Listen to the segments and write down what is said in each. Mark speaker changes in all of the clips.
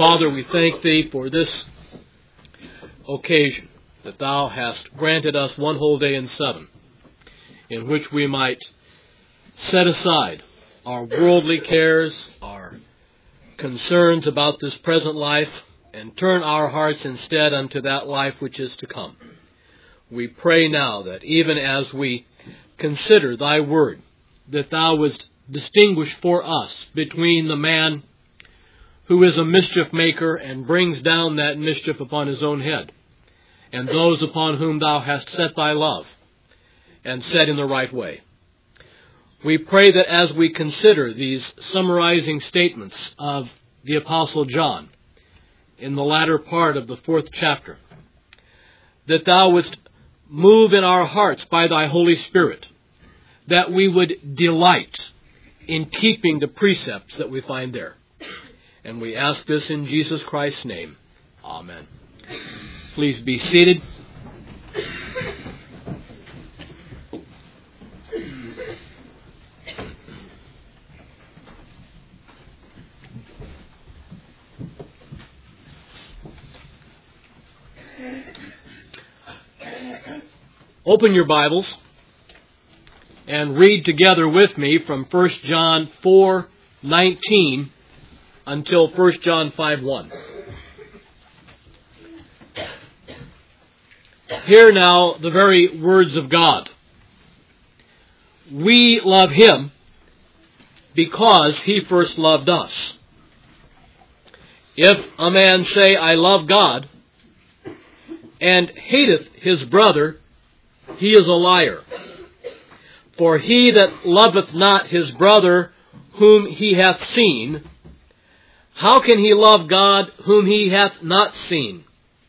Speaker 1: Father, we thank Thee for this occasion that Thou hast granted us one whole day in 7, in which we might set aside our worldly cares, our concerns about this present life, and turn our hearts instead unto that life which is to come. We pray now that even as we consider Thy Word, that Thou wouldst distinguish for us between the man who is a mischief maker and brings down that mischief upon his own head, and those upon whom Thou hast set Thy love, and set in the right way. We pray that as we consider these summarizing statements of the Apostle John in the latter part of the 4th chapter, that Thou wouldst move in our hearts by Thy Holy Spirit, that we would delight in keeping the precepts that we find there. And we ask this in Jesus Christ's name. Amen. Please be seated. Open your Bibles and read together with me from 1 John 4:19 until 1 John 5:1. Hear now the very words of God. We love Him because He first loved us. If a man say, I love God, and hateth his brother, he is a liar. For he that loveth not his brother whom he hath seen, how can he love God whom he hath not seen?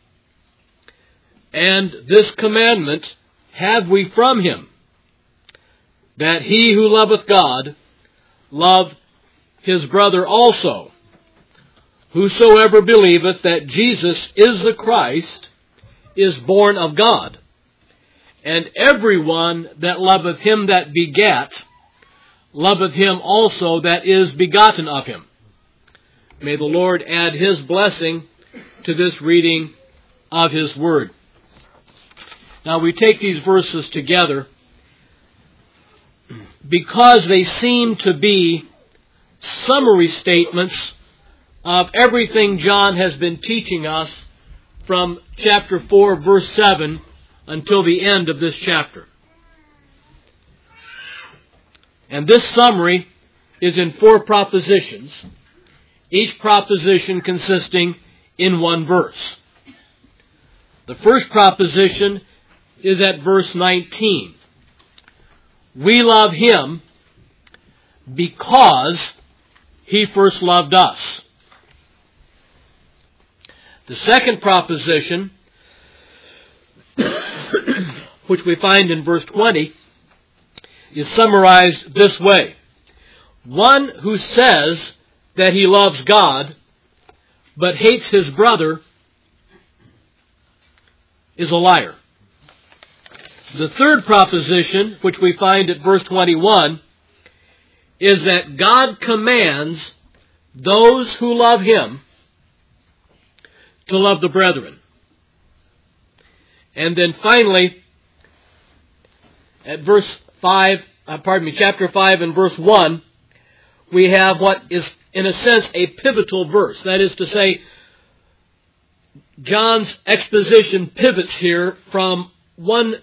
Speaker 1: And this commandment have we from Him, that he who loveth God love his brother also. Whosoever believeth that Jesus is the Christ is born of God. And every one that loveth Him that begat, loveth Him also that is begotten of Him. May the Lord add His blessing to this reading of His Word. Now we take these verses together because they seem to be summary statements of everything John has been teaching us from chapter 4, verse 7, until the end of this chapter. And this summary is in 4 propositions, each proposition consisting in one verse. The first proposition is at verse 19. We love Him because He first loved us. The second proposition, which we find in verse 20, is summarized this way. One who says that he loves God, but hates his brother, is a liar. The third proposition, which we find at verse 21, is that God commands those who love Him to love the brethren. And then finally, at chapter 5 and verse 1, we have what is, in a sense, a pivotal verse. That is to say, John's exposition pivots here from one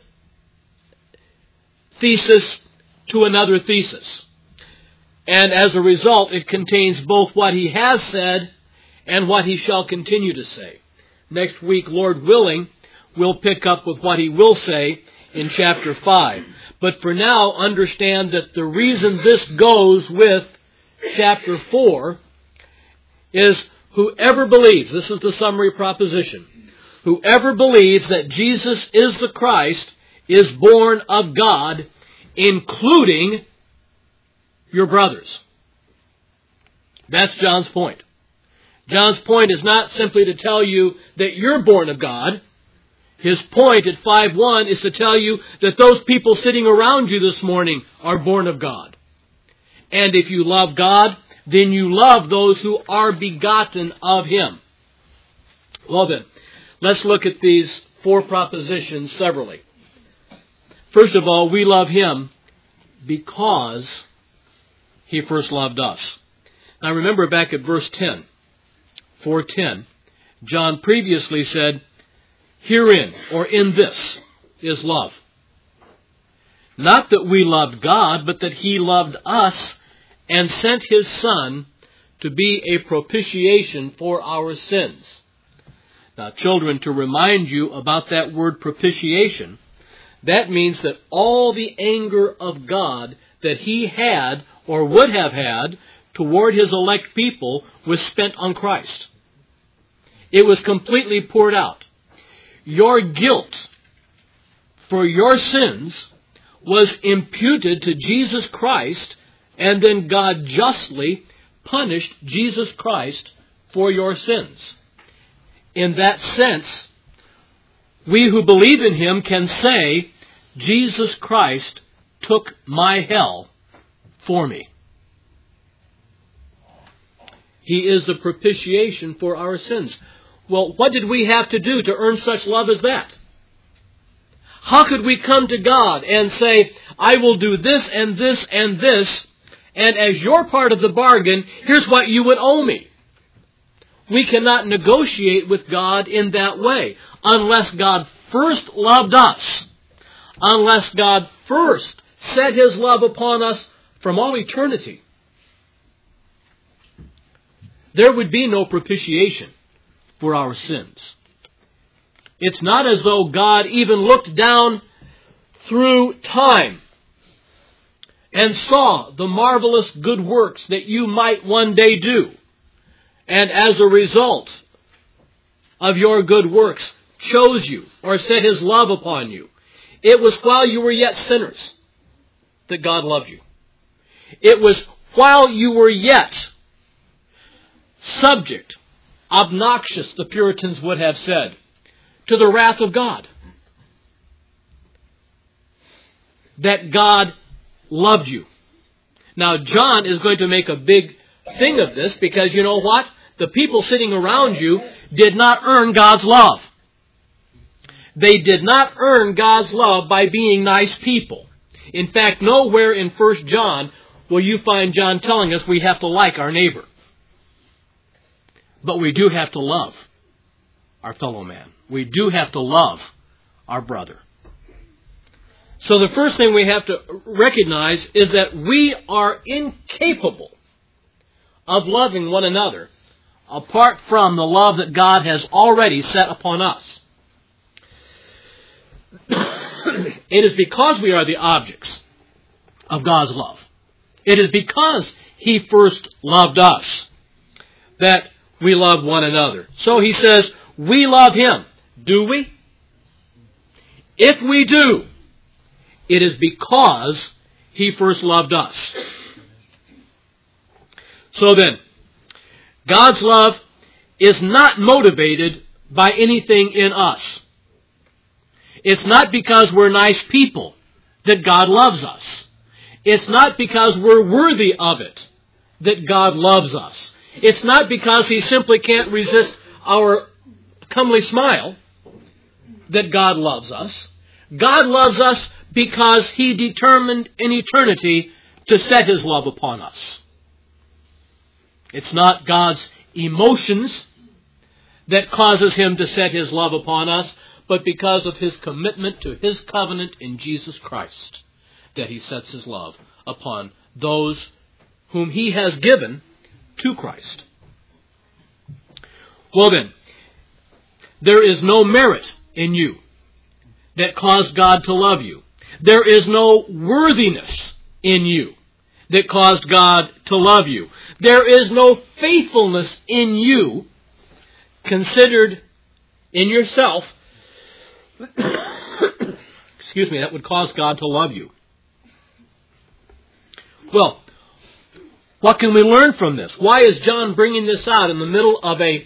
Speaker 1: thesis to another thesis. And as a result, it contains both what he has said and what he shall continue to say. Next week, Lord willing, we'll pick up with what he will say in chapter 5. But for now, understand that the reason this goes with chapter 4 is whoever believes, this is the summary proposition, whoever believes that Jesus is the Christ is born of God, including your brothers. That's John's point. John's point is not simply to tell you that you're born of God. His point at 5:1 is to tell you that those people sitting around you this morning are born of God. And if you love God, then you love those who are begotten of him. Well then, let's look at these 4 propositions severally. First of all, we love him because he first loved us. Now remember back at verse 10, 4:10, John previously said, herein, or in this, is love. Not that we loved God, but that he loved us and sent his Son to be a propitiation for our sins. Now, children, to remind you about that word propitiation, that means that all the anger of God that he had or would have had toward his elect people was spent on Christ. It was completely poured out. Your guilt for your sins was imputed to Jesus Christ, and then God justly punished Jesus Christ for your sins. In that sense, we who believe in him can say, Jesus Christ took my hell for me. He is the propitiation for our sins. Well, what did we have to do to earn such love as that? How could we come to God and say, I will do this and this and this, and as your part of the bargain, here's what you would owe me? We cannot negotiate with God in that way unless God first loved us, unless God first set his love upon us from all eternity. There would be no propitiation for our sins. It's not as though God even looked down through time and saw the marvelous good works that you might one day do, and as a result of your good works chose you or set his love upon you. It was while you were yet sinners that God loved you. It was while you were yet subject, obnoxious, the Puritans would have said, to the wrath of God, that God loved you. Now, John is going to make a big thing of this because you know what? The people sitting around you did not earn God's love. They did not earn God's love by being nice people. In fact, nowhere in 1 John will you find John telling us we have to like our neighbor. But we do have to love our fellow man. We do have to love our brother. So the first thing we have to recognize is that we are incapable of loving one another apart from the love that God has already set upon us. It is because we are the objects of God's love. It is because he first loved us that we love one another. So he says, we love him. Do we? If we do, it is because he first loved us. So then, God's love is not motivated by anything in us. It's not because we're nice people that God loves us. It's not because we're worthy of it that God loves us. It's not because he simply can't resist our comely smile that God loves us. God loves us because he determined in eternity to set his love upon us. It's not God's emotions that causes him to set his love upon us, but because of his commitment to his covenant in Jesus Christ that he sets his love upon those whom he has given to Christ. Well then, there is no merit in you that caused God to love you. There is no worthiness in you that caused God to love you. There is no faithfulness in you considered in yourself excuse me, that would cause God to love you. Well, what can we learn from this? Why is John bringing this out in the middle of a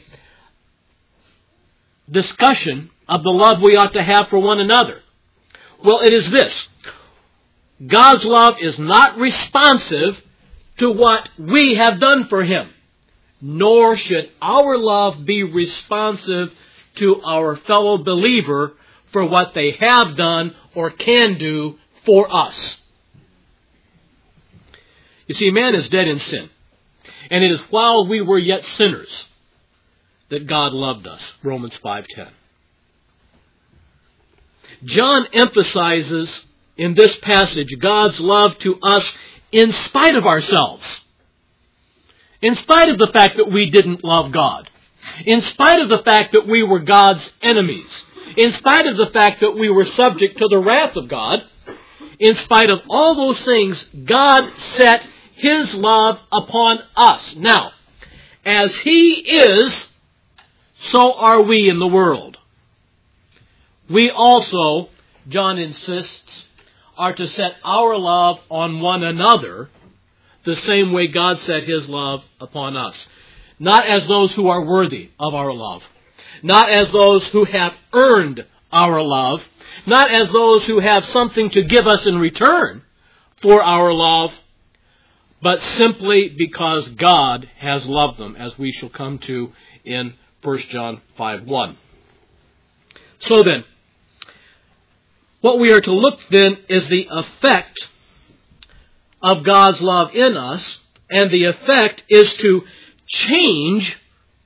Speaker 1: discussion of the love we ought to have for one another? Well, it is this. God's love is not responsive to what we have done for him, nor should our love be responsive to our fellow believer for what they have done or can do for us. You see, man is dead in sin, and it is while we were yet sinners that God loved us, Romans 5:10. John emphasizes in this passage God's love to us in spite of ourselves. In spite of the fact that we didn't love God. In spite of the fact that we were God's enemies. In spite of the fact that we were subject to the wrath of God. In spite of all those things, God set his love upon us. Now, as he is, so are we in the world. We also, John insists, are to set our love on one another the same way God set his love upon us. Not as those who are worthy of our love. Not as those who have earned our love. Not as those who have something to give us in return for our love. But simply because God has loved them, as we shall come to in 1 John 5:1. So then, what we are to look then is the effect of God's love in us, and the effect is to change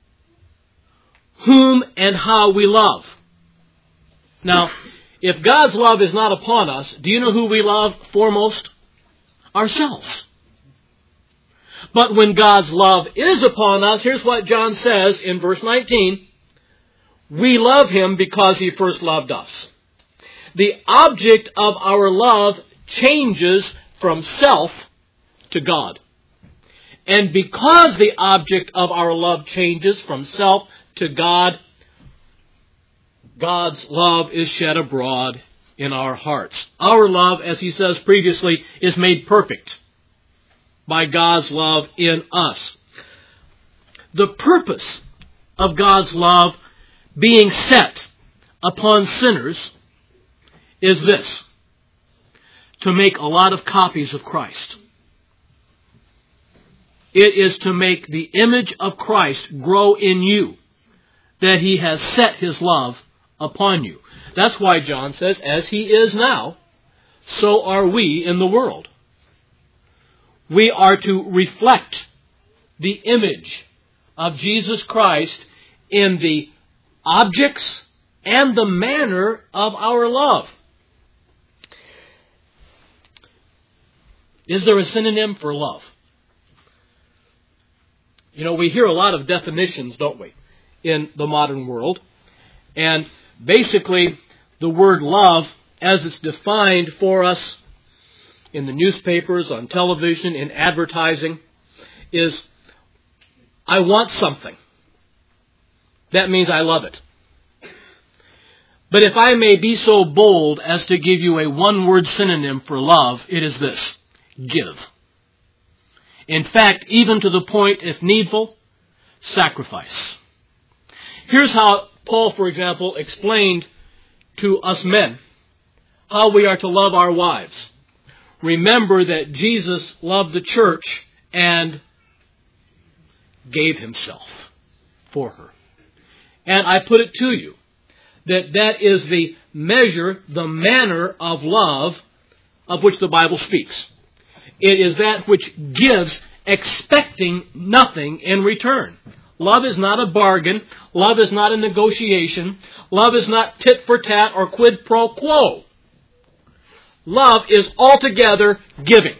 Speaker 1: whom and how we love. Now, if God's love is not upon us, do you know who we love foremost? Ourselves. But when God's love is upon us, here's what John says in verse 19. We love him because he first loved us. The object of our love changes from self to God. And because the object of our love changes from self to God, God's love is shed abroad in our hearts. Our love, as he says previously, is made perfect by God's love in us. The purpose of God's love being set upon sinners is this: to make a lot of copies of Christ. It is to make the image of Christ grow in you, that he has set his love upon you. That's why John says, as he is now, so are we in the world. We are to reflect the image of Jesus Christ in the objects and the manner of our love. Is there a synonym for love? You know, we hear a lot of definitions, don't we, in the modern world. And basically, the word love, as it's defined for us in the newspapers, on television, in advertising, is, I want something. That means I love it. But if I may be so bold as to give you a one-word synonym for love, it is this: give. In fact, even to the point, if needful, sacrifice. Here's how Paul, for example, explained to us men how we are to love our wives. Remember that Jesus loved the church and gave himself for her. And I put it to you that that is the measure, the manner of love of which the Bible speaks. It is that which gives, expecting nothing in return. Love is not a bargain. Love is not a negotiation. Love is not tit for tat or quid pro quo. Love is altogether giving.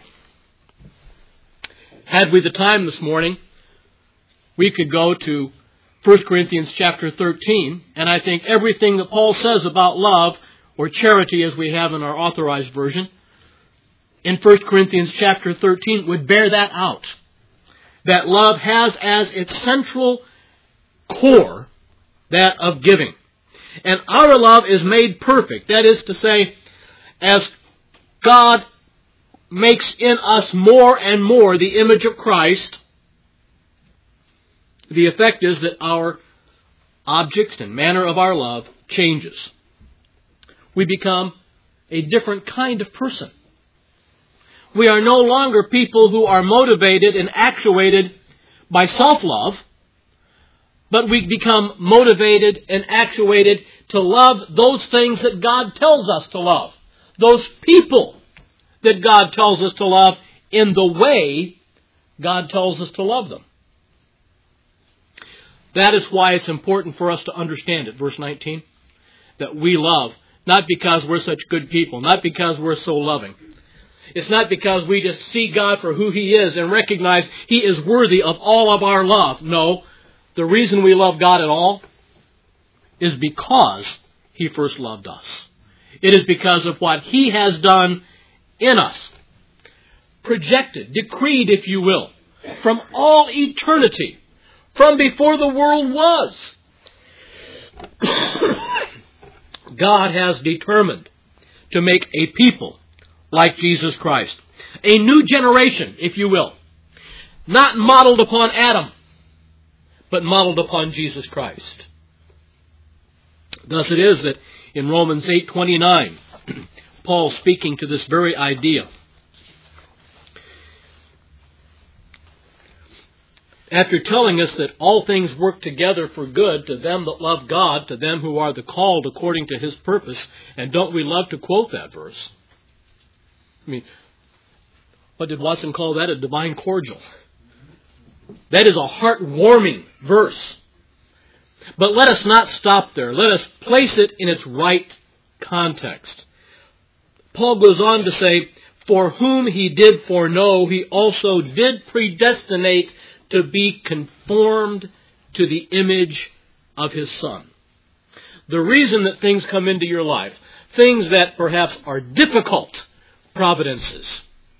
Speaker 1: Had we the time this morning, we could go to 1 Corinthians chapter 13, and I think everything that Paul says about love, or charity as we have in our authorized version, in 1 Corinthians chapter 13 would bear that out. That love has as its central core that of giving. And our love is made perfect. That is to say, as God makes in us more and more the image of Christ, the effect is that our object and manner of our love changes. We become a different kind of person. We are no longer people who are motivated and actuated by self-love, but we become motivated and actuated to love those things that God tells us to love. Those people that God tells us to love in the way God tells us to love them. That is why it's important for us to understand it, verse 19, that we love, not because we're such good people, not because we're so loving. It's not because we just see God for who He is and recognize He is worthy of all of our love. No, the reason we love God at all is because He first loved us. It is because of what He has done in us. Projected, decreed, if you will, from all eternity, from before the world was. God has determined to make a people like Jesus Christ. A new generation, if you will. Not modeled upon Adam, but modeled upon Jesus Christ. Thus it is that in Romans 8:29, Paul speaking to this very idea, after telling us that all things work together for good to them that love God, to them who are the called according to His purpose, and don't we love to quote that verse? I mean, what did Watson call that? A divine cordial. That is a heart-warming verse. But let us not stop there. Let us place it in its right context. Paul goes on to say, for whom He did foreknow, He also did predestinate to be conformed to the image of His Son. The reason that things come into your life, things that perhaps are difficult providences,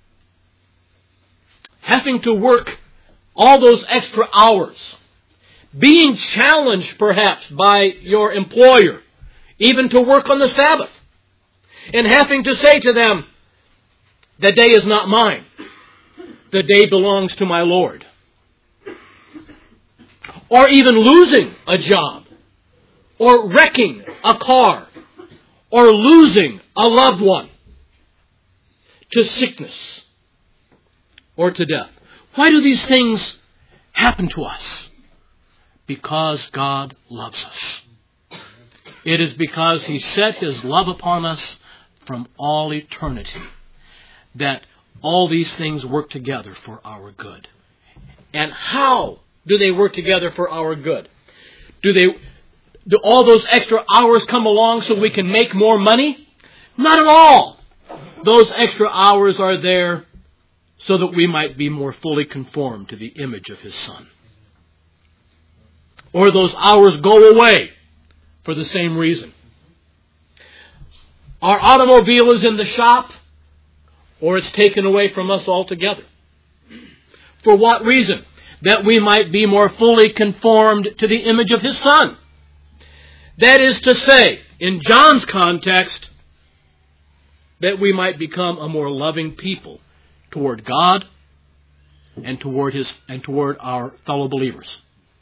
Speaker 1: having to work all those extra hours, being challenged perhaps by your employer, even to work on the Sabbath, and having to say to them, the day is not mine, the day belongs to my Lord. Or even losing a job, or wrecking a car, or losing a loved one to sickness or to death. Why do these things happen to us? Because God loves us. It is because He set His love upon us from all eternity that all these things work together for our good. And how do they work together for our good? Do all those extra hours come along so we can make more money? Not at all. Those extra hours are there so that we might be more fully conformed to the image of His Son. Or those hours go away for the same reason. Our automobile is in the shop, or it's taken away from us altogether. For what reason? That we might be more fully conformed to the image of His Son. That is to say, in John's context, that we might become a more loving people toward God and toward our fellow believers.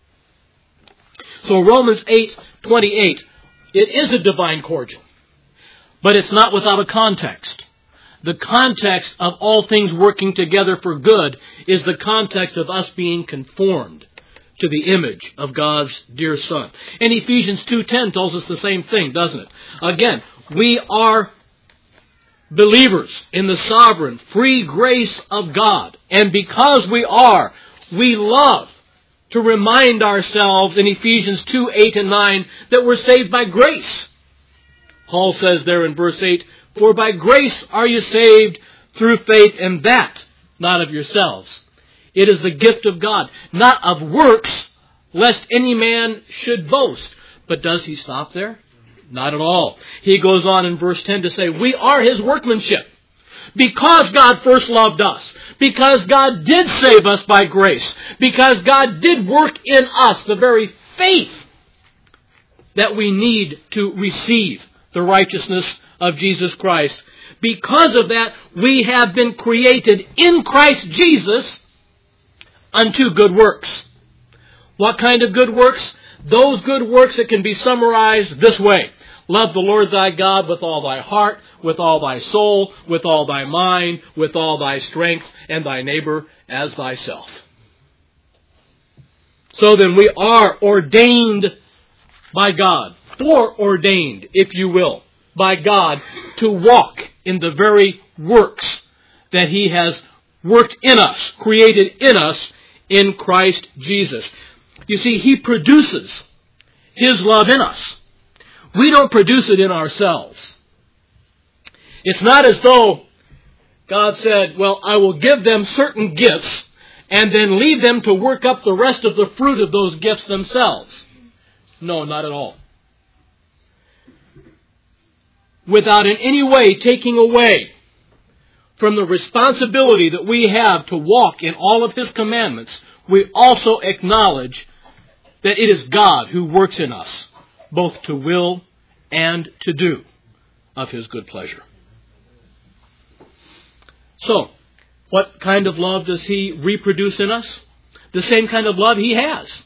Speaker 1: So Romans 8:28, it is a divine cordial, but it's not without a context. The context of all things working together for good is the context of us being conformed to the image of God's dear Son. And Ephesians 2:10 tells us the same thing, doesn't it? Again, we are believers in the sovereign, free grace of God. And because we are, we love to remind ourselves in Ephesians 2:8 and 9 that we're saved by grace. Paul says there in verse 8, for by grace are you saved through faith, and that, not of yourselves. It is the gift of God, not of works, lest any man should boast. But does he stop there? Not at all. He goes on in verse 10 to say, we are His workmanship. Because God first loved us. Because God did save us by grace. Because God did work in us the very faith that we need to receive the righteousness of Jesus Christ. Because of that, we have been created in Christ Jesus unto good works. What kind of good works? Those good works that can be summarized this way. Love the Lord thy God with all thy heart, with all thy soul, with all thy mind, with all thy strength, and thy neighbor as thyself. So then we are ordained by God, foreordained, if you will, by God to walk in the very works that He has worked in us, created in us in Christ Jesus. You see, He produces His love in us. We don't produce it in ourselves. It's not as though God said, well, I will give them certain gifts and then leave them to work up the rest of the fruit of those gifts themselves. No, not at all. Without in any way taking away from the responsibility that we have to walk in all of His commandments, we also acknowledge that it is God who works in us, both to will and to do of His good pleasure. So, what kind of love does He reproduce in us? The same kind of love He has.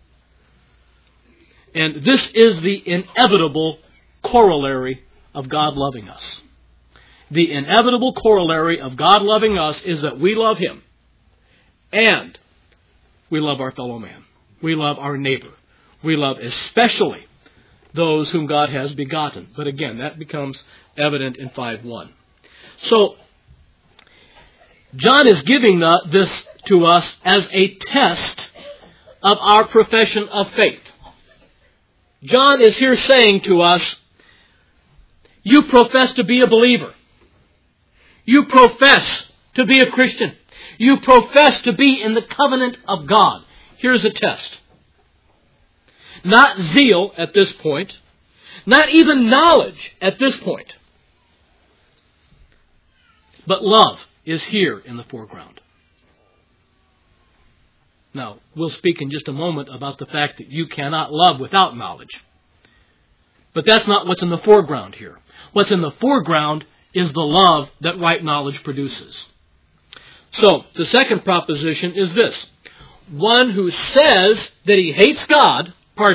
Speaker 1: And this is the inevitable corollary of God loving us. The inevitable corollary of God loving us is that we love Him and we love our fellow man. We love our neighbor. We love especially those whom God has begotten. But again, that becomes evident in 5:1. So, John is giving this to us as a test of our profession of faith. John is here saying to us, you profess to be a believer. You profess to be a Christian. You profess to be in the covenant of God. Here's a test. Not zeal at this point. Not even knowledge at this point. But love is here in the foreground. Now, we'll speak in just a moment about the fact that you cannot love without knowledge. But that's not what's in the foreground here. What's in the foreground is the love that right knowledge produces. So, the second proposition is this. One who says that he hates God,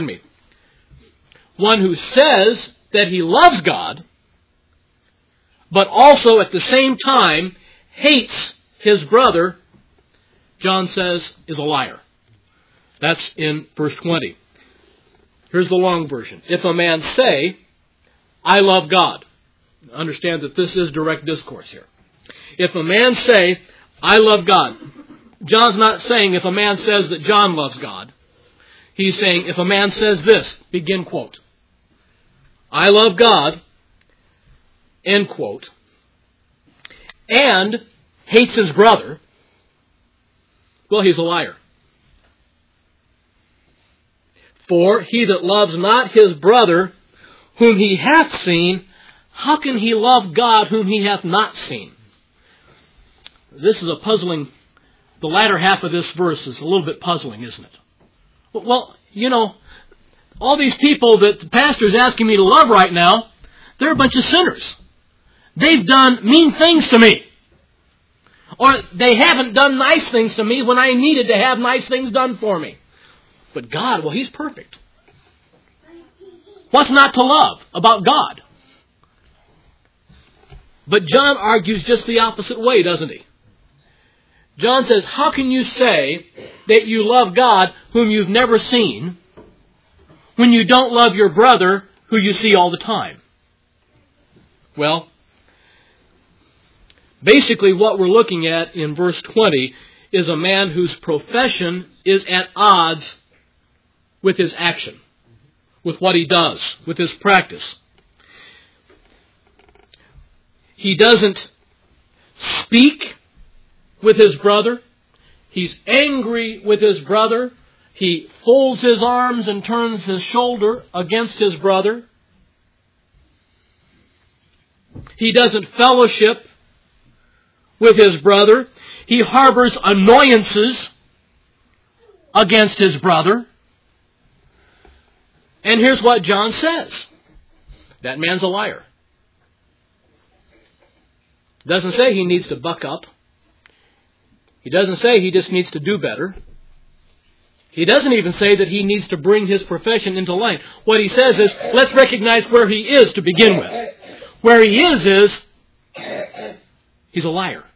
Speaker 1: one who says that he loves God, but also at the same time hates his brother, John says, is a liar. That's in verse 20. Here's the long version. If a man say, I love God. Understand that this is direct discourse here. If a man say, I love God. John's not saying if a man says that John loves God. He's saying if a man says this, begin quote, I love God, end quote, and hates his brother, well, he's a liar. For he that loves not his brother whom he hath seen, how can he love God whom he hath not seen? This is the latter half of this verse is a little bit puzzling, isn't it? Well, all these people that the pastor is asking me to love right now, they're a bunch of sinners. They've done mean things to me. Or they haven't done nice things to me when I needed to have nice things done for me. But God, well, He's perfect. What's not to love about God? But John argues just the opposite way, doesn't he? John says, how can you say that you love God whom you've never seen when you don't love your brother who you see all the time? Well, basically what we're looking at in verse 20 is a man whose profession is at odds with his action, with what he does, with his practice. He doesn't speak with his brother. He's angry with his brother. He folds his arms and turns his shoulder against his brother. He doesn't fellowship with his brother. He harbors annoyances against his brother. And here's what John says. That man's a liar. Doesn't say he needs to buck up. He doesn't say he just needs to do better. He doesn't even say that he needs to bring his profession into line. What he says is, let's recognize where he is to begin with. Where he is he's a liar.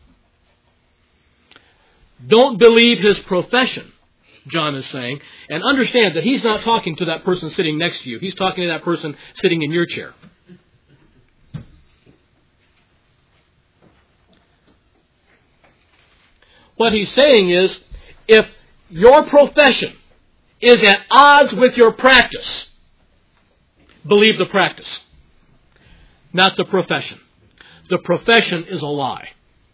Speaker 1: Don't believe his profession, John is saying, and understand that he's not talking to that person sitting next to you. He's talking to that person sitting in your chair. What he's saying is, if your profession is at odds with your practice, believe the practice, not the profession. The profession is a lie.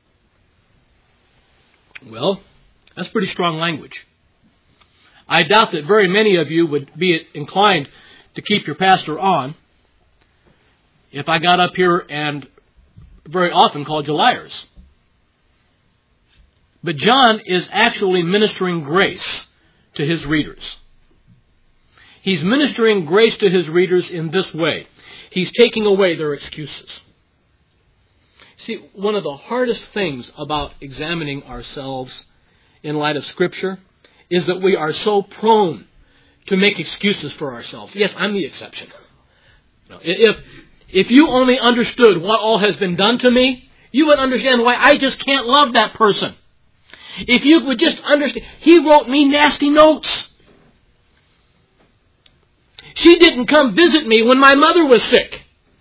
Speaker 1: Well, that's pretty strong language. I doubt that very many of you would be inclined to keep your pastor on if I got up here and very often called you liars. But John is actually ministering grace to his readers. He's ministering grace to his readers in this way. He's taking away their excuses. See, one of the hardest things about examining ourselves in light of Scripture is that we are so prone to make excuses for ourselves. Yes, I'm the exception. If you only understood what all has been done to me, you would understand why I just can't love that person. If you would just understand, he wrote me nasty notes. She didn't come visit me when my mother was sick.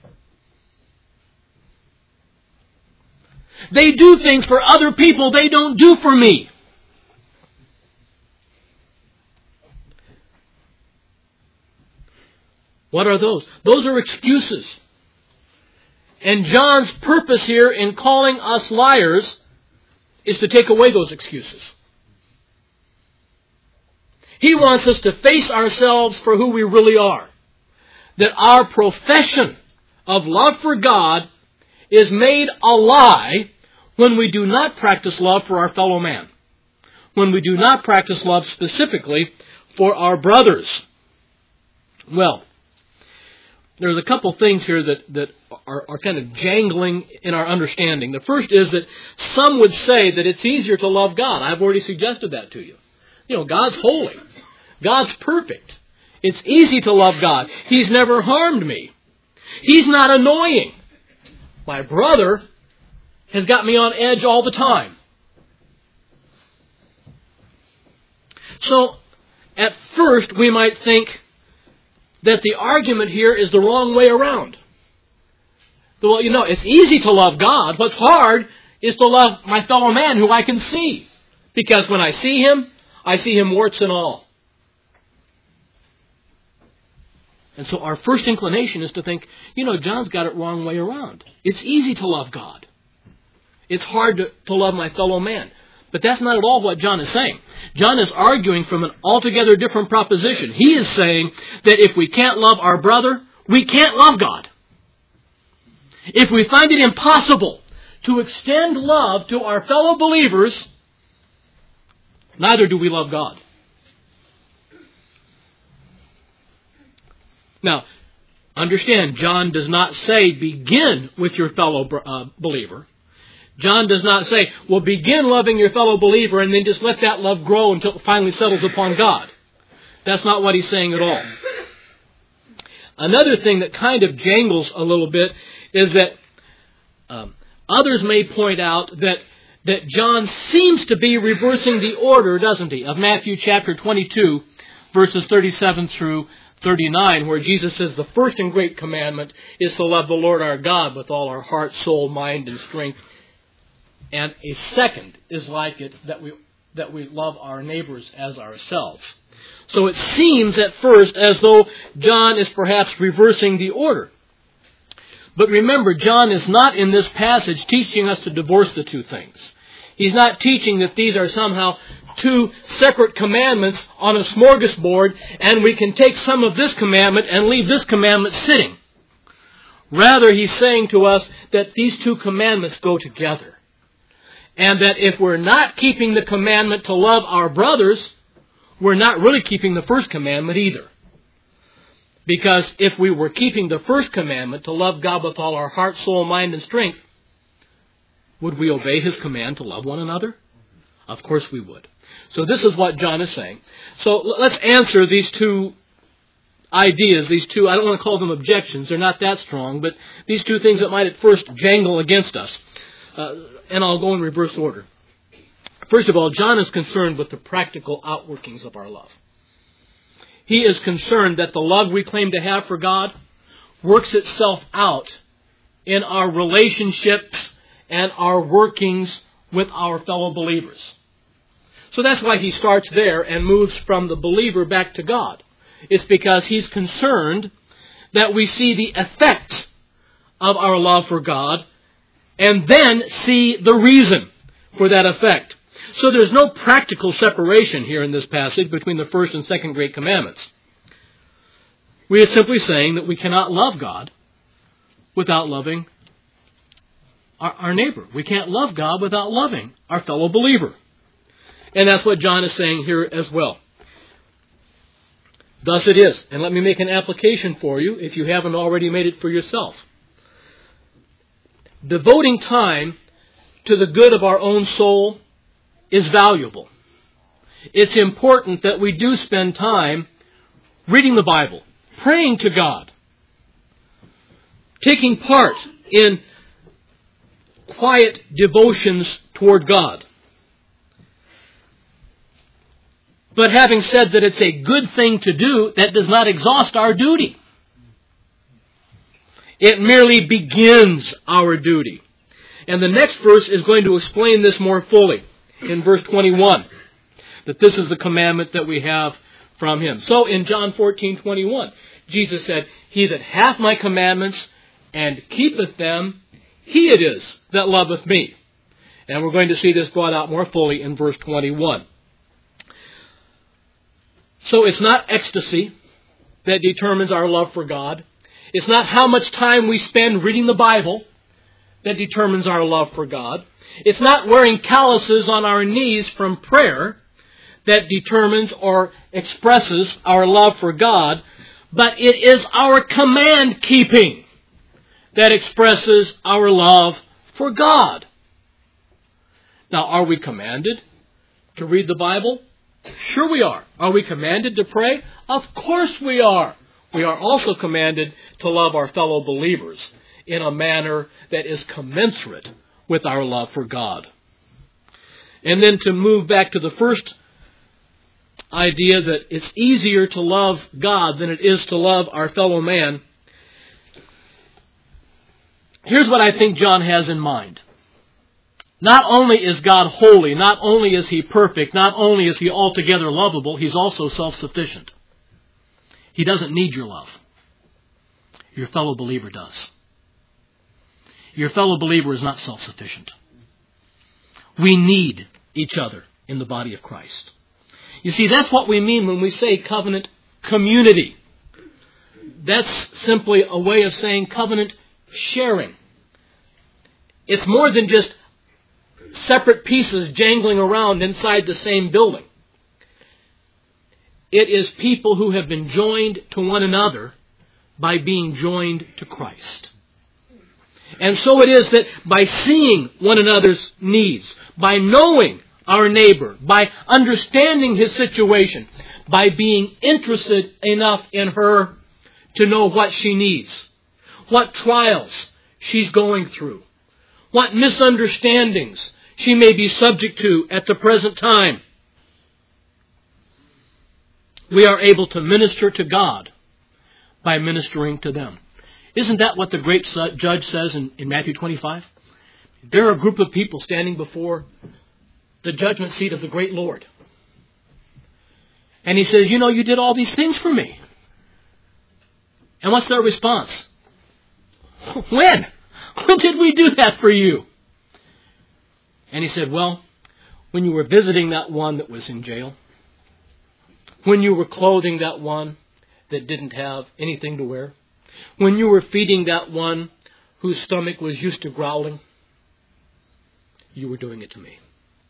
Speaker 1: They do things for other people they don't do for me. What are those? Those are excuses. And John's purpose here in calling us liars is to take away those excuses. He wants us to face ourselves for who we really are. That our profession of love for God is made a lie when we do not practice love for our fellow man. When we do not practice love specifically for our brothers. Well, there's a couple things here that are kind of jangling in our understanding. The first is that some would say that it's easier to love God. I've already suggested that to you. You know, God's holy. God's perfect. It's easy to love God. He's never harmed me. He's not annoying. My brother has got me on edge all the time. So, at first, we might think that the argument here is the wrong way around. Well, you know, it's easy to love God. What's hard is to love my fellow man who I can see. Because when I see him warts and all. And so our first inclination is to think, you know, John's got it wrong way around. It's easy to love God. It's hard to love my fellow man. But that's not at all what John is saying. John is arguing from an altogether different proposition. He is saying that if we can't love our brother, we can't love God. If we find it impossible to extend love to our fellow believers, neither do we love God. Now, understand, John does not say begin with your fellow believer. John does not say, well, begin loving your fellow believer and then just let that love grow until it finally settles upon God. That's not what he's saying at all. Another thing that kind of jangles a little bit is that others may point out that John seems to be reversing the order, doesn't he, of Matthew chapter 22, verses 37 through 39, where Jesus says the first and great commandment is to love the Lord our God with all our heart, soul, mind, and strength. And a second is like it, that we love our neighbors as ourselves. So it seems at first as though John is perhaps reversing the order. But remember, John is not in this passage teaching us to divorce the two things. He's not teaching that these are somehow two separate commandments on a smorgasbord and we can take some of this commandment and leave this commandment sitting. Rather, he's saying to us that these two commandments go together. And that if we're not keeping the commandment to love our brothers, we're not really keeping the first commandment either. Because if we were keeping the first commandment to love God with all our heart, soul, mind, and strength, would we obey his command to love one another? Of course we would. So this is what John is saying. So let's answer these two ideas, these two, I don't want to call them objections, they're not that strong, but these two things that might at first jangle against us. And I'll go in reverse order. First of all, John is concerned with the practical outworkings of our love. He is concerned that the love we claim to have for God works itself out in our relationships and our workings with our fellow believers. So that's why he starts there and moves from the believer back to God. It's because he's concerned that we see the effects of our love for God and then see the reason for that effect. So there's no practical separation here in this passage between the first and second great commandments. We are simply saying that we cannot love God without loving our neighbor. We can't love God without loving our fellow believer. And that's what John is saying here as well. Thus it is. And let me make an application for you if you haven't already made it for yourself. Devoting time to the good of our own soul is valuable. It's important that we do spend time reading the Bible, praying to God, taking part in quiet devotions toward God. But having said that it's a good thing to do, that does not exhaust our duty. It merely begins our duty. And the next verse is going to explain this more fully in verse 21, that this is the commandment that we have from Him. So in John 14:21, Jesus said, "He that hath my commandments and keepeth them, he it is that loveth me." And we're going to see this brought out more fully in verse 21. So it's not ecstasy that determines our love for God. It's not how much time we spend reading the Bible that determines our love for God. It's not wearing calluses on our knees from prayer that determines or expresses our love for God, but it is our command keeping that expresses our love for God. Now, are we commanded to read the Bible? Sure we are. Are we commanded to pray? Of course we are. We are also commanded to love our fellow believers in a manner that is commensurate with our love for God. And then to move back to the first idea that it's easier to love God than it is to love our fellow man. Here's what I think John has in mind. Not only is God holy, not only is He perfect, not only is He altogether lovable, He's also self-sufficient. He doesn't need your love. Your fellow believer does. Your fellow believer is not self-sufficient. We need each other in the body of Christ. You see, that's what we mean when we say covenant community. That's simply a way of saying covenant sharing. It's more than just separate pieces jangling around inside the same building. It is people who have been joined to one another by being joined to Christ. And so it is that by seeing one another's needs, by knowing our neighbor, by understanding his situation, by being interested enough in her to know what she needs, what trials she's going through, what misunderstandings she may be subject to at the present time, we are able to minister to God by ministering to them. Isn't that what the great judge says in Matthew 25? There are a group of people standing before the judgment seat of the great Lord. And he says, "You know, you did all these things for me." And what's their response? When? When did we do that for you? And he said, "Well, when you were visiting that one that was in jail, when you were clothing that one that didn't have anything to wear, when you were feeding that one whose stomach was used to growling, you were doing it to me."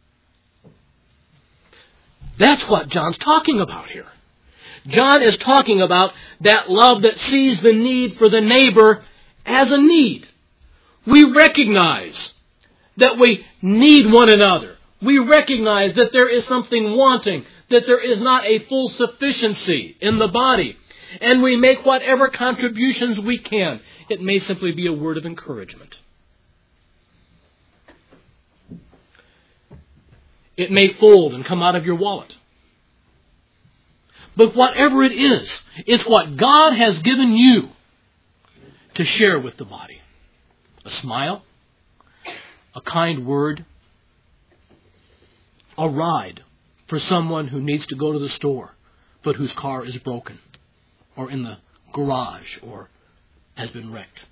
Speaker 1: That's what John's talking about here. John is talking about that love that sees the need for the neighbor as a need. We recognize that we need one another. we recognize that there is something wanting, that there is not a full sufficiency in the body, and we make whatever contributions we can. It may simply be a word of encouragement. It may fold and come out of your wallet. But whatever it is, it's what God has given you to share with the body. A smile, a kind word, a ride for someone who needs to go to the store but whose car is broken or in the garage or has been wrecked.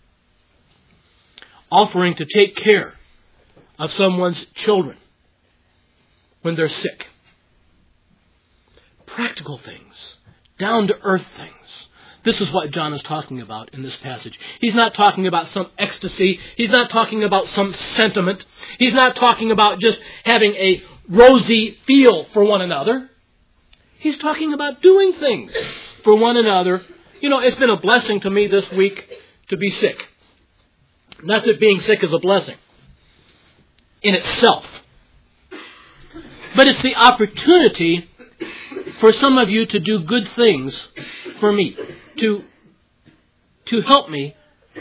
Speaker 1: Offering to take care of someone's children when they're sick. Practical things, down-to-earth things. This is what John is talking about in this passage. He's not talking about some ecstasy. He's not talking about some sentiment. He's not talking about just having a rosy feel for one another. He's talking about doing things for one another. You know, it's been a blessing to me this week to be sick. Not that being sick is a blessing in itself. But it's the opportunity for some of you to do good things for me, to help me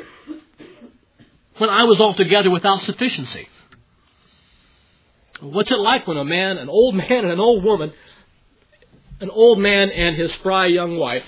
Speaker 1: when I was altogether without sufficiency. What's it like when an old man and an old woman, an old man and his spry young wife,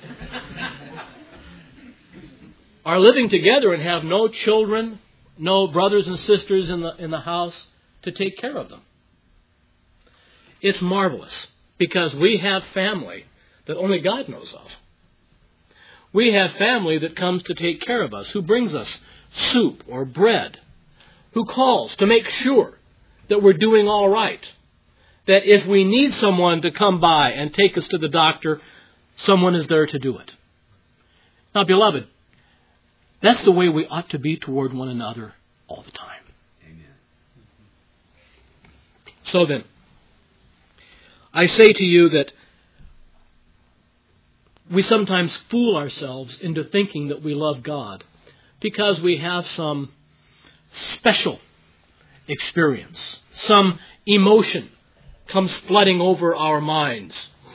Speaker 1: are living together and have no children, no brothers and sisters in the house to take care of them? It's marvelous, because we have family that only God knows of. We have family that comes to take care of us, who brings us soup or bread, who calls to make sure that we're doing all right, that if we need someone to come by and take us to the doctor, someone is there to do it. Now, beloved, that's the way we ought to be toward one another all the time. Amen. So then, I say to you that we sometimes fool ourselves into thinking that we love God because we have some special experience, some emotion comes flooding over our minds,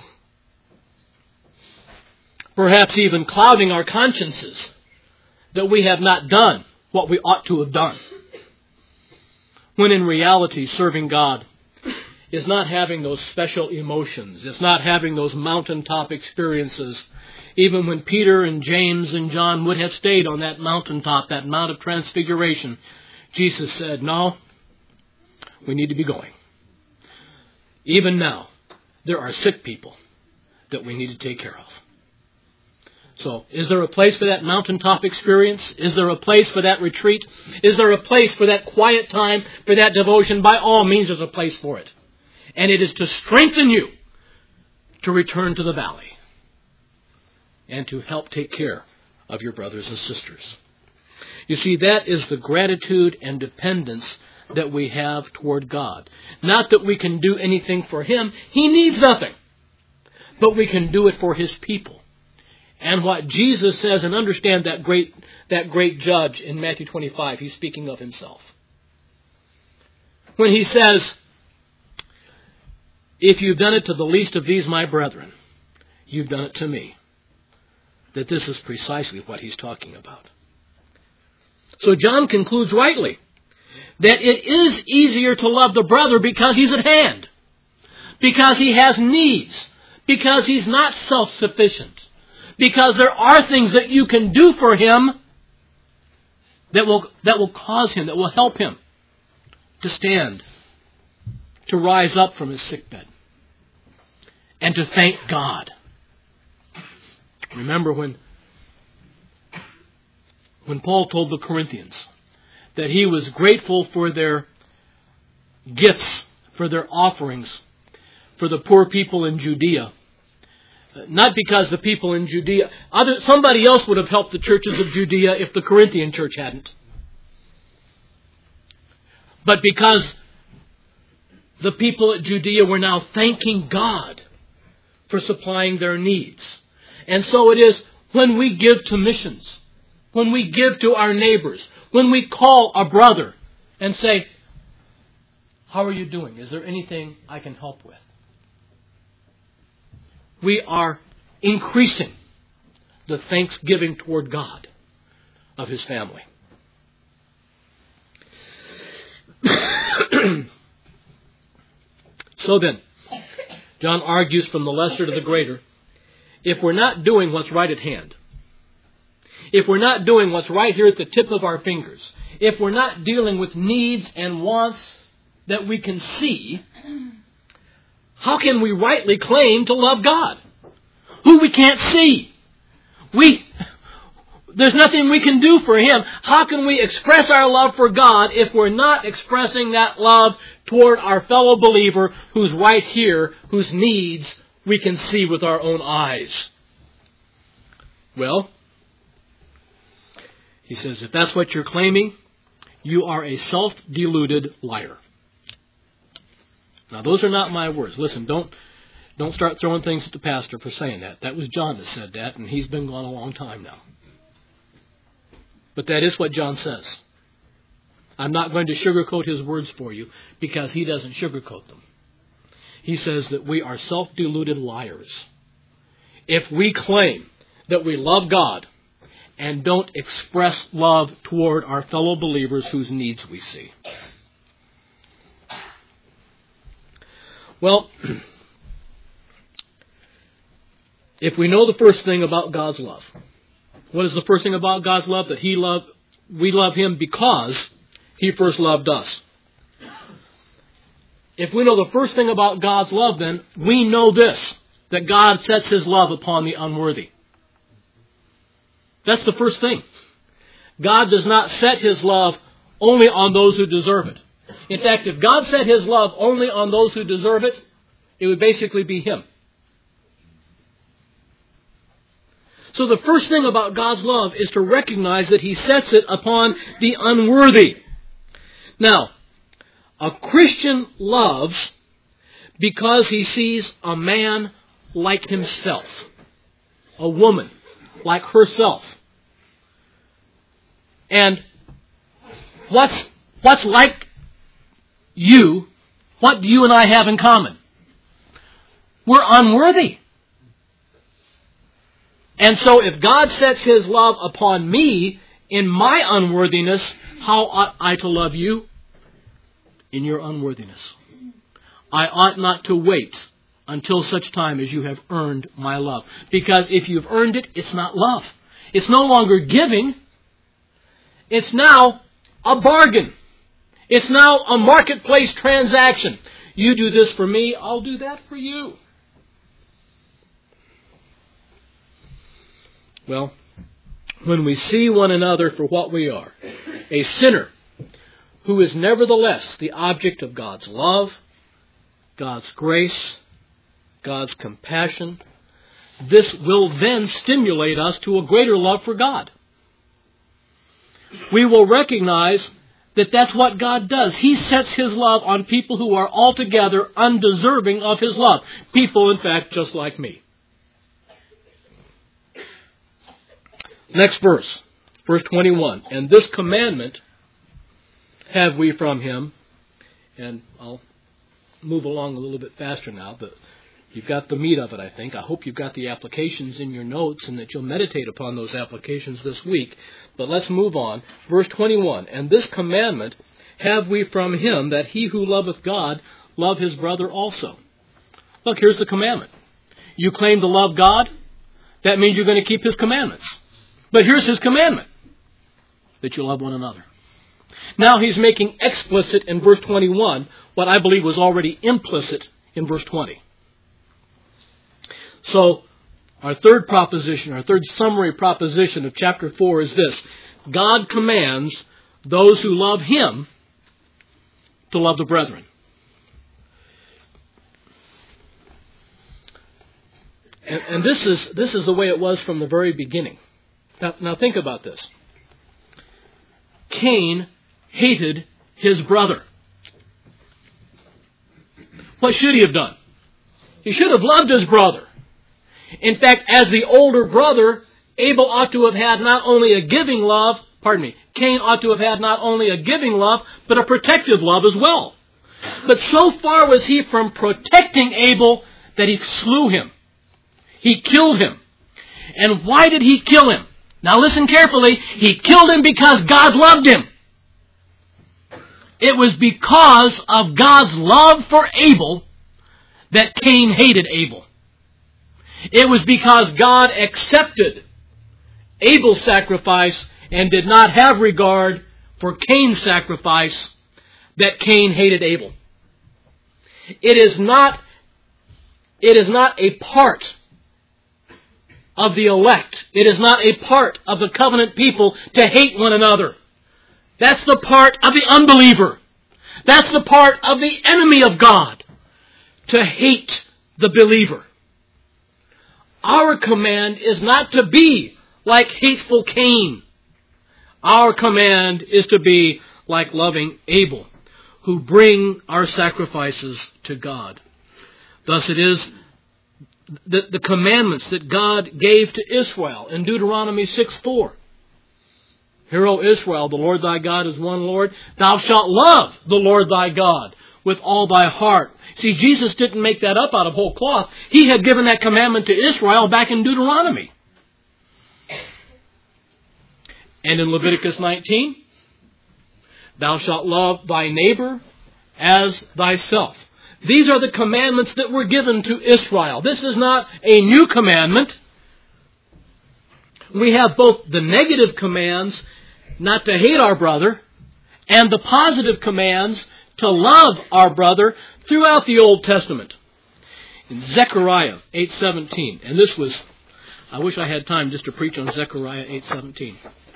Speaker 1: perhaps even clouding our consciences, that we have not done what we ought to have done, when in reality serving God is not having those special emotions. It's not having those mountaintop experiences. Even when Peter and James and John would have stayed on that mountaintop, that Mount of Transfiguration, Jesus said, no, we need to be going. Even now, there are sick people that we need to take care of. So, is there a place for that mountaintop experience? Is there a place for that retreat? Is there a place for that quiet time, for that devotion? By all means, there's a place for it. And it is to strengthen you to return to the valley and to help take care of your brothers and sisters. You see, that is the gratitude and dependence that we have toward God. Not that we can do anything for Him. He needs nothing. But we can do it for His people. And what Jesus says, and understand that great judge in Matthew 25, he's speaking of Himself. When He says, if you've done it to the least of these, my brethren, you've done it to me. That this is precisely what He's talking about. So John concludes rightly that it is easier to love the brother because he's at hand, because he has needs, because he's not self-sufficient, because there are things that you can do for him that will cause him, that will help him to stand, to rise up from his sickbed, and to thank God. Remember when Paul told the Corinthians that he was grateful for their gifts, for their offerings, for the poor people in Judea. Not because the people in Judea, somebody else would have helped the churches of Judea if the Corinthian church hadn't. But because the people at Judea were now thanking God for supplying their needs. And so it is when we give to missions, when we give to our neighbors, when we call a brother and say, How are you doing? Is there anything I can help with? We are increasing the thanksgiving toward God of His family. So then, John argues from the lesser to the greater, if we're not doing what's right at hand, if we're not doing what's right here at the tip of our fingers, if we're not dealing with needs and wants that we can see, how can we rightly claim to love God, who we can't see? There's nothing we can do for Him. How can we express our love for God if we're not expressing that love toward our fellow believer who's right here, whose needs we can see with our own eyes? Well, he says, if that's what you're claiming, you are a self-deluded liar. Now, those are not my words. Listen, don't start throwing things at the pastor for saying that. That was John that said that, and he's been gone a long time now. But that is what John says. I'm not going to sugarcoat his words for you because he doesn't sugarcoat them. He says that we are self-deluded liars if we claim that we love God and don't express love toward our fellow believers whose needs we see. Well, if we know the first thing about God's love, what is the first thing about God's love? That we love Him because He first loved us. If we know the first thing about God's love, then we know this, that God sets His love upon the unworthy. That's the first thing. God does not set His love only on those who deserve it. In fact, if God set His love only on those who deserve it, it would basically be Him. So the first thing about God's love is to recognize that He sets it upon the unworthy. Now, a Christian loves because he sees a man like himself, a woman like herself. And what's like you, what do you and I have in common? We're unworthy. And so if God sets His love upon me in my unworthiness, how ought I to love you? In your unworthiness. I ought not to wait until such time as you have earned my love. Because if you've earned it, it's not love. It's no longer giving. It's now a bargain. It's now a marketplace transaction. You do this for me, I'll do that for you. Well, when we see one another for what we are, a sinner who is nevertheless the object of God's love, God's grace, God's compassion, this will then stimulate us to a greater love for God. We will recognize that that's what God does. He sets His love on people who are altogether undeserving of His love. People, in fact, just like me. Next verse, verse 21. And this commandment have we from Him. And I'll move along a little bit faster now, but you've got the meat of it, I think. I hope you've got the applications in your notes and that you'll meditate upon those applications this week. But let's move on. Verse 21. And this commandment have we from Him, that he who loveth God love his brother also. Look, here's the commandment. You claim to love God, that means you're going to keep His commandments. But here's His commandment, that you love one another. Now He's making explicit in verse 21 what I believe was already implicit in verse 20. So, our third proposition, our third summary proposition of chapter 4 is this. God commands those who love Him to love the brethren. And this is the way it was from the very beginning. Now think about this. Cain hated his brother. What should he have done? He should have loved his brother. In fact, as the older brother, Abel ought to have had not only a giving love, Cain ought to have had not only a giving love, but a protective love as well. But so far was he from protecting Abel that he slew him. He killed him. And why did he kill him? Now listen carefully. He killed him because God loved him. It was because of God's love for Abel that Cain hated Abel. It was because God accepted Abel's sacrifice and did not have regard for Cain's sacrifice that Cain hated Abel. It is not a part of the elect. It is not a part of the covenant people to hate one another. That's the part of the unbeliever. That's the part of the enemy of God, to hate the believer. Our command is not to be like hateful Cain. Our command is to be like loving Abel, who bring our sacrifices to God. Thus it is the commandments that God gave to Israel in Deuteronomy 6:4. Hear, O Israel, the Lord thy God is one Lord. Thou shalt love the Lord thy God with all thy heart. See, Jesus didn't make that up out of whole cloth. He had given that commandment to Israel back in Deuteronomy. And in Leviticus 19, thou shalt love thy neighbor as thyself. These are the commandments that were given to Israel. This is not a new commandment. We have both the negative commands, not to hate our brother, and the positive commands to love our brother throughout the Old Testament. In Zechariah 8:17, and this was, I wish I had time just to preach on Zechariah 8:17.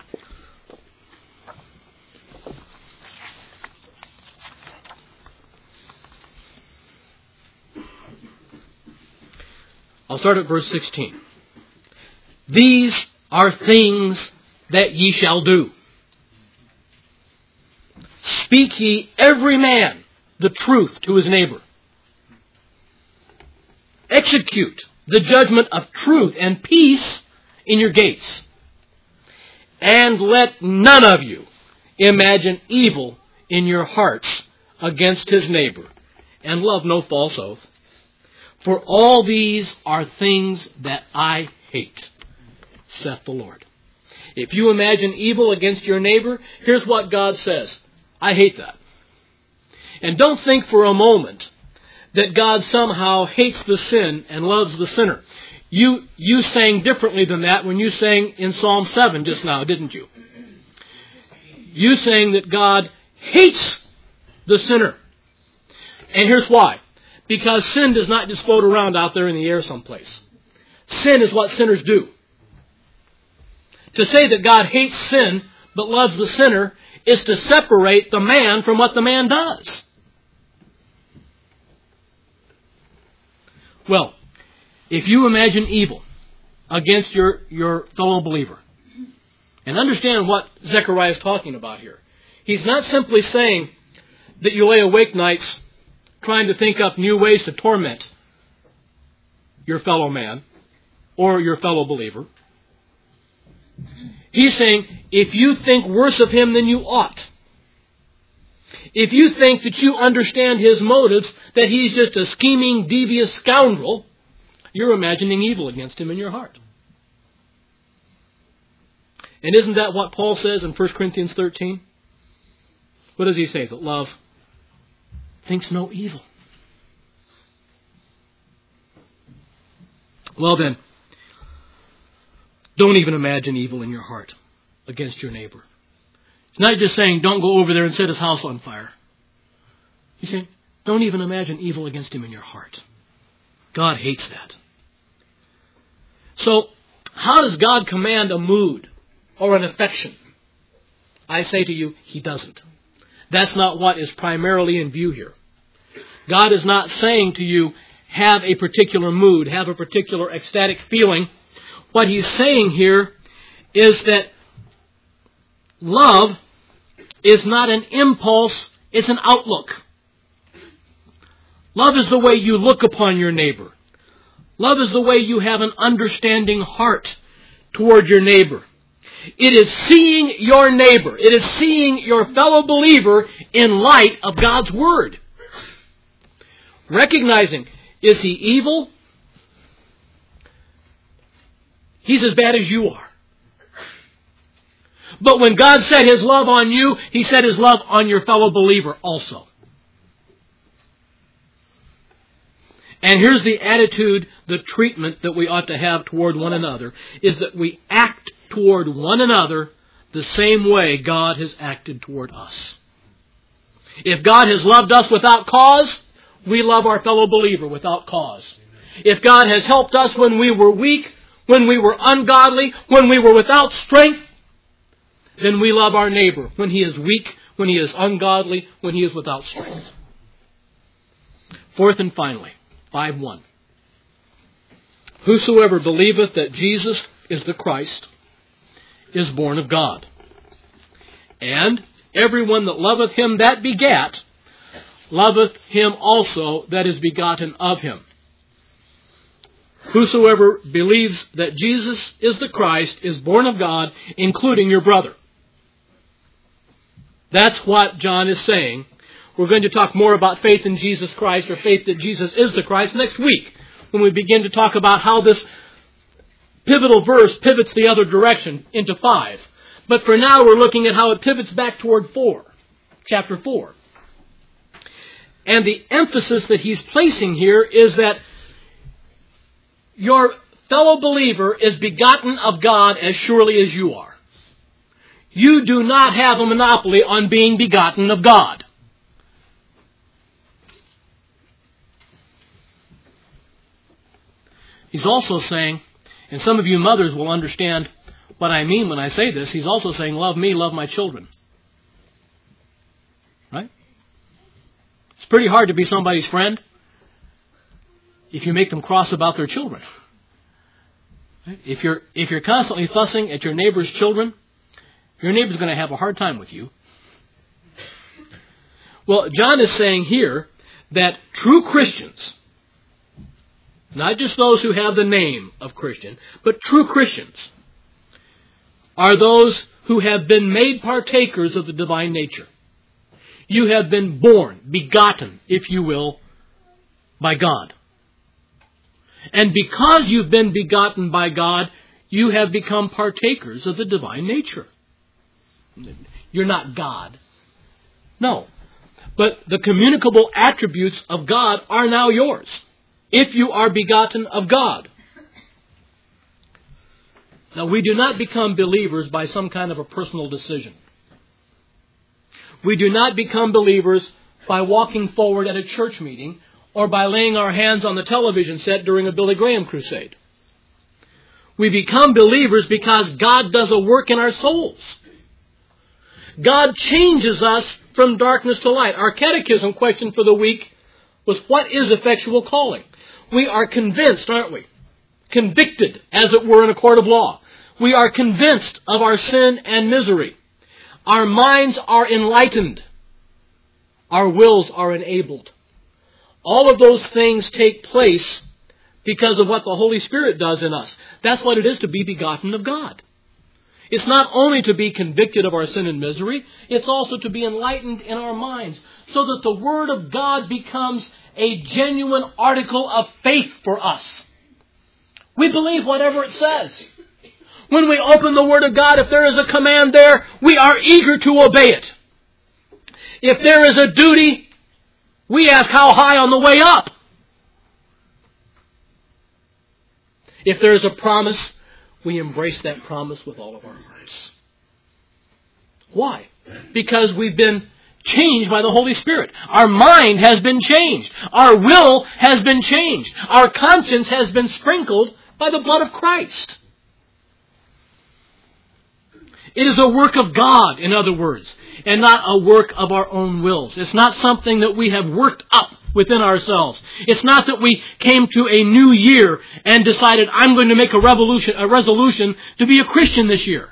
Speaker 1: I'll start at verse 16. These are things that ye shall do. Speak ye every man the truth to his neighbor. Execute the judgment of truth and peace in your gates. And let none of you imagine evil in your hearts against his neighbor, and love no false oath. For all these are things that I hate, saith the Lord. If you imagine evil against your neighbor, here's what God says. I hate that. And don't think for a moment that God somehow hates the sin and loves the sinner. You sang differently than that when you sang in Psalm 7 just now, didn't you? You sang that God hates the sinner. And here's why. Because sin does not just float around out there in the air someplace. Sin is what sinners do. To say that God hates sin but loves the sinner is to separate the man from what the man does. Well, if you imagine evil against your fellow believer, and understand what Zechariah is talking about here. He's not simply saying that you lay awake nights trying to think up new ways to torment your fellow man or your fellow believer. He's saying, if you think worse of him than you ought, if you think that you understand his motives, that he's just a scheming, devious scoundrel, you're imagining evil against him in your heart. And isn't that what Paul says in 1 Corinthians 13? What does he say? That love thinks no evil. Well then, don't even imagine evil in your heart against your neighbor. It's not just saying, don't go over there and set his house on fire. He's saying, don't even imagine evil against him in your heart. God hates that. So, how does God command a mood or an affection? I say to you, He doesn't. That's not what is primarily in view here. God is not saying to you, have a particular mood, have a particular ecstatic feeling. What He's saying here is that love is not an impulse, it's an outlook. Love is the way you look upon your neighbor. Love is the way you have an understanding heart toward your neighbor. It is seeing your neighbor. It is seeing your fellow believer in light of God's Word. Recognizing, is he evil? He's as bad as you are. But when God set His love on you, He set His love on your fellow believer also. And here's the attitude, the treatment that we ought to have toward one another, is that we act toward one another the same way God has acted toward us. If God has loved us without cause, we love our fellow believer without cause. If God has helped us when we were weak, when we were ungodly, when we were without strength, then we love our neighbor when he is weak, when he is ungodly, when he is without strength. Fourth and finally, 5:1. Whosoever believeth that Jesus is the Christ is born of God. And everyone that loveth Him that begat, loveth Him also that is begotten of Him. Whosoever believes that Jesus is the Christ is born of God, including your brother. That's what John is saying. We're going to talk more about faith in Jesus Christ, or faith that Jesus is the Christ, next week, when we begin to talk about how this pivotal verse pivots the other direction into 5. But for now, we're looking at how it pivots back toward 4, chapter 4. And the emphasis that he's placing here is that your fellow believer is begotten of God as surely as you are. You do not have a monopoly on being begotten of God. He's also saying, and some of you mothers will understand what I mean when I say this, he's also saying, love me, love my children. Right? It's pretty hard to be somebody's friend if you make them cross about their children. Right? If you're constantly fussing at your neighbor's children, your neighbor's going to have a hard time with you. Well, John is saying here that true Christians, not just those who have the name of Christian, but true Christians, are those who have been made partakers of the divine nature. You have been born, begotten, if you will, by God. And because you've been begotten by God, you have become partakers of the divine nature. You're not God. No. But the communicable attributes of God are now yours, if you are begotten of God. Now, we do not become believers by some kind of a personal decision. We do not become believers by walking forward at a church meeting or by laying our hands on the television set during a Billy Graham crusade. We become believers because God does a work in our souls. God changes us from darkness to light. Our catechism question for the week was, what is effectual calling? We are convinced, aren't we? Convicted, as it were, in a court of law. We are convinced of our sin and misery. Our minds are enlightened. Our wills are enabled. All of those things take place because of what the Holy Spirit does in us. That's what it is to be begotten of God. It's not only to be convicted of our sin and misery, it's also to be enlightened in our minds, so that the Word of God becomes a genuine article of faith for us. We believe whatever it says. When we open the Word of God, if there is a command there, we are eager to obey it. If there is a duty, we ask how high on the way up. If there is a promise, we embrace that promise with all of our hearts. Why? Because we've been changed by the Holy Spirit. Our mind has been changed. Our will has been changed. Our conscience has been sprinkled by the blood of Christ. It is a work of God, in other words, and not a work of our own wills. It's not something that we have worked up within ourselves. It's not that we came to a new year and decided, I'm going to make a resolution to be a Christian this year.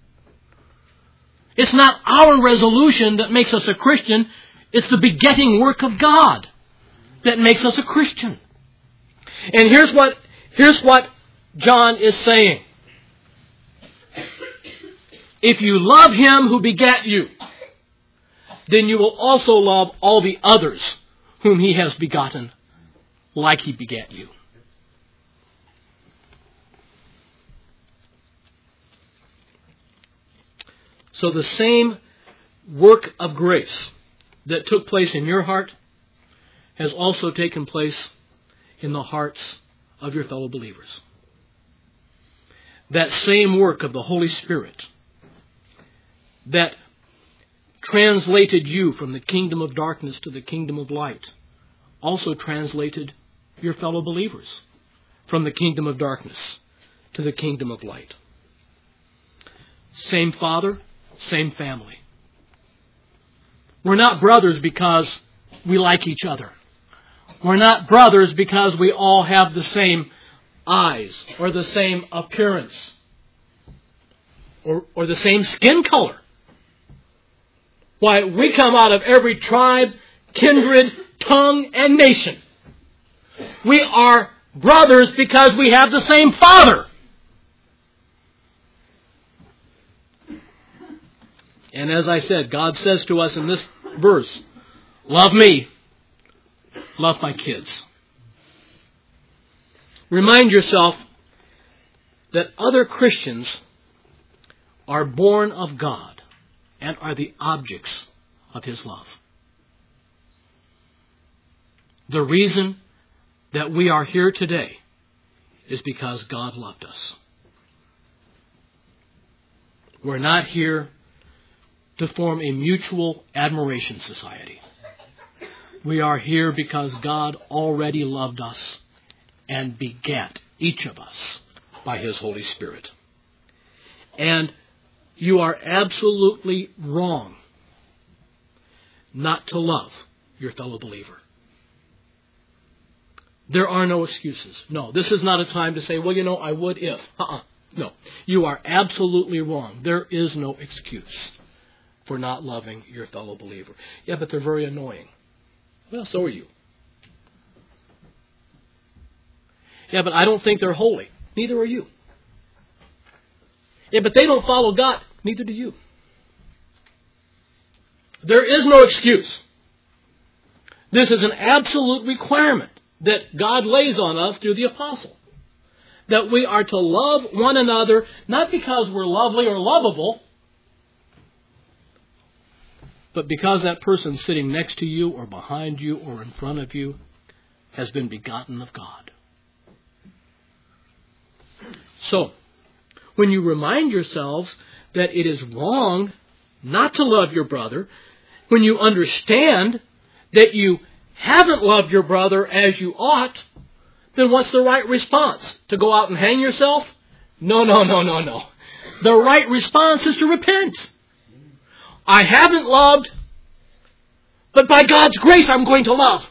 Speaker 1: It's not our resolution that makes us a Christian. It's the begetting work of God that makes us a Christian. And here's what John is saying. If you love Him who begat you, then you will also love all the others whom He has begotten like He begat you. So the same work of grace that took place in your heart has also taken place in the hearts of your fellow believers. That same work of the Holy Spirit that translated you from the kingdom of darkness to the kingdom of light also translated your fellow believers from the kingdom of darkness to the kingdom of light. Same Father, same family. We're not brothers because we like each other. We're not brothers because we all have the same eyes or the same appearance or the same skin color. Why, we come out of every tribe, kindred, tongue, and nation. We are brothers because we have the same Father. And as I said, God says to us in this verse, love me, love my kids. Remind yourself that other Christians are born of God and are the objects of His love. The reason that we are here today is because God loved us. We're not here to form a mutual admiration society. We are here because God already loved us and begat each of us by His Holy Spirit. And you are absolutely wrong not to love your fellow believer. There are no excuses. No, this is not a time to say, well, I would if. No, you are absolutely wrong. There is no excuse for not loving your fellow believer. Yeah, but they're very annoying. Well, so are you. Yeah, but I don't think they're holy. Neither are you. Yeah, but they don't follow God. Neither do you. There is no excuse. This is an absolute requirement that God lays on us through the apostle. That we are to love one another, not because we're lovely or lovable, but because that person sitting next to you or behind you or in front of you has been begotten of God. So, when you remind yourselves that it is wrong not to love your brother, when you understand that you haven't loved your brother as you ought, then what's the right response? To go out and hang yourself? No. The right response is to repent. I haven't loved, but by God's grace I'm going to love.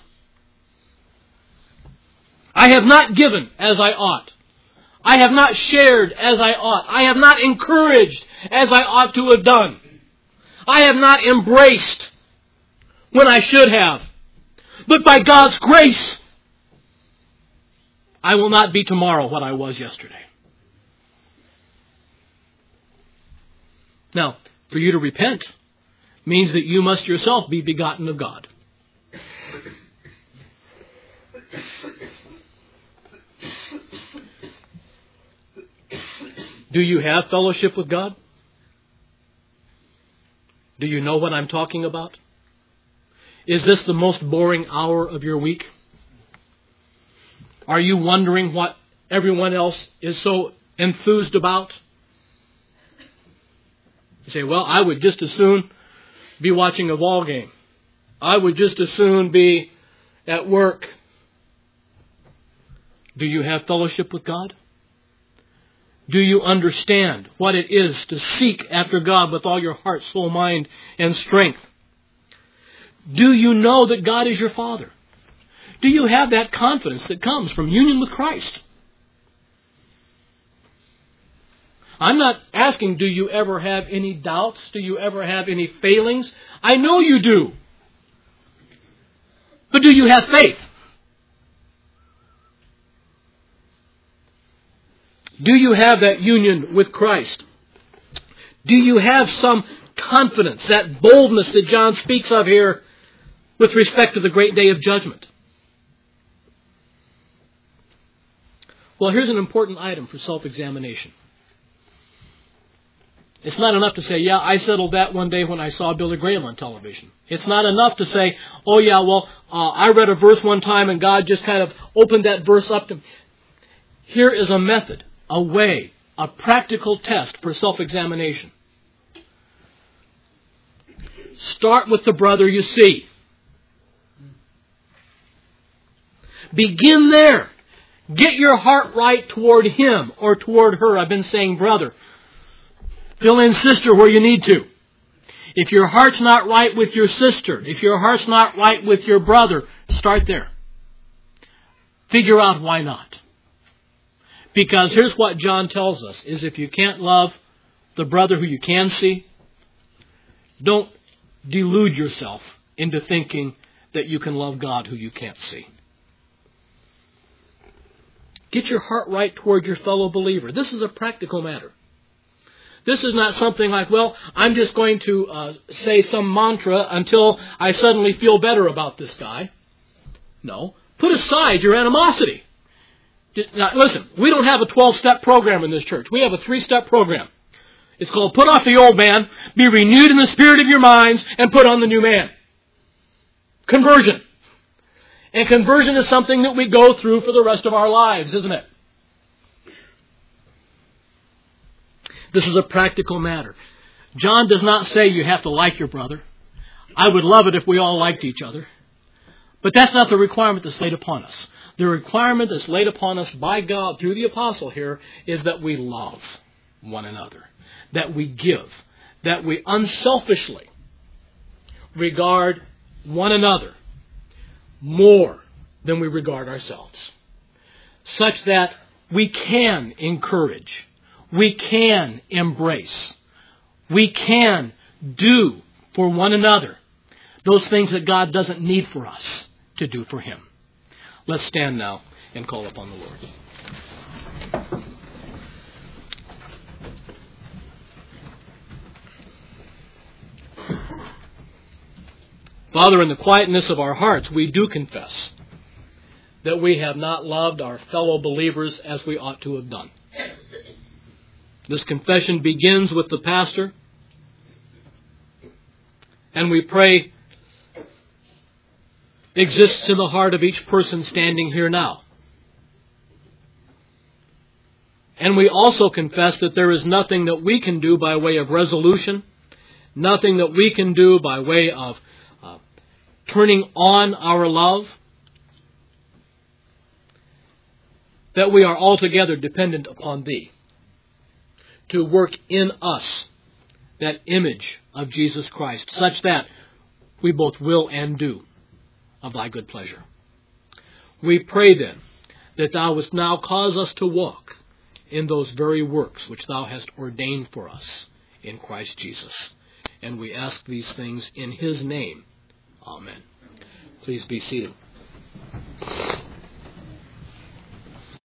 Speaker 1: I have not given as I ought. I have not shared as I ought. I have not encouraged as I ought to have done. I have not embraced when I should have. But by God's grace, I will not be tomorrow what I was yesterday. Now, for you to repent means that you must yourself be begotten of God. Do you have fellowship with God? Do you know what I'm talking about? Is this the most boring hour of your week? Are you wondering what everyone else is so enthused about? You say, well, I would just as soon be watching a ball game. I would just as soon be at work. Do you have fellowship with God? Do you understand what it is to seek after God with all your heart, soul, mind, and strength? Do you know that God is your Father? Do you have that confidence that comes from union with Christ? I'm not asking, do you ever have any doubts? Do you ever have any failings? I know you do. But do you have faith? Do you have that union with Christ? Do you have some confidence, that boldness that John speaks of here with respect to the great day of judgment? Well, here's an important item for self-examination. It's not enough to say, yeah, I settled that one day when I saw Billy Graham on television. It's not enough to say, oh yeah, well, I read a verse one time and God just kind of opened that verse up to me. Here is a method, a way, a practical test for self-examination. Start with the brother you see. Begin there. Get your heart right toward him or toward her. I've been saying brother. Fill in sister where you need to. If your heart's not right with your sister, if your heart's not right with your brother, start there. Figure out why not. Because here's what John tells us, is if you can't love the brother who you can see, don't delude yourself into thinking that you can love God who you can't see. Get your heart right toward your fellow believer. This is a practical matter. This is not something like, well, I'm just going to say some mantra until I suddenly feel better about this guy. No. Put aside your animosity. Now, listen, we don't have a 12-step program in this church. We have a 3-step program. It's called Put Off the Old Man, Be Renewed in the Spirit of Your Minds, and Put on the New Man. Conversion. And conversion is something that we go through for the rest of our lives, isn't it? This is a practical matter. John does not say you have to like your brother. I would love it if we all liked each other. But that's not the requirement that's laid upon us. The requirement that's laid upon us by God through the apostle here is that we love one another, that we give, that we unselfishly regard one another more than we regard ourselves, such that we can encourage, we can embrace, we can do for one another those things that God doesn't need for us to do for Him. Let's stand now and call upon the Lord. Father, in the quietness of our hearts, we do confess that we have not loved our fellow believers as we ought to have done. This confession begins with the pastor, and we pray exists in the heart of each person standing here now. And we also confess that there is nothing that we can do by way of resolution, nothing that we can do by way of turning on our love, that we are altogether dependent upon Thee to work in us that image of Jesus Christ, such that we both will and do of Thy good pleasure. We pray then that Thou wouldst now cause us to walk in those very works which Thou hast ordained for us in Christ Jesus. And we ask these things in His name. Amen. Please be seated.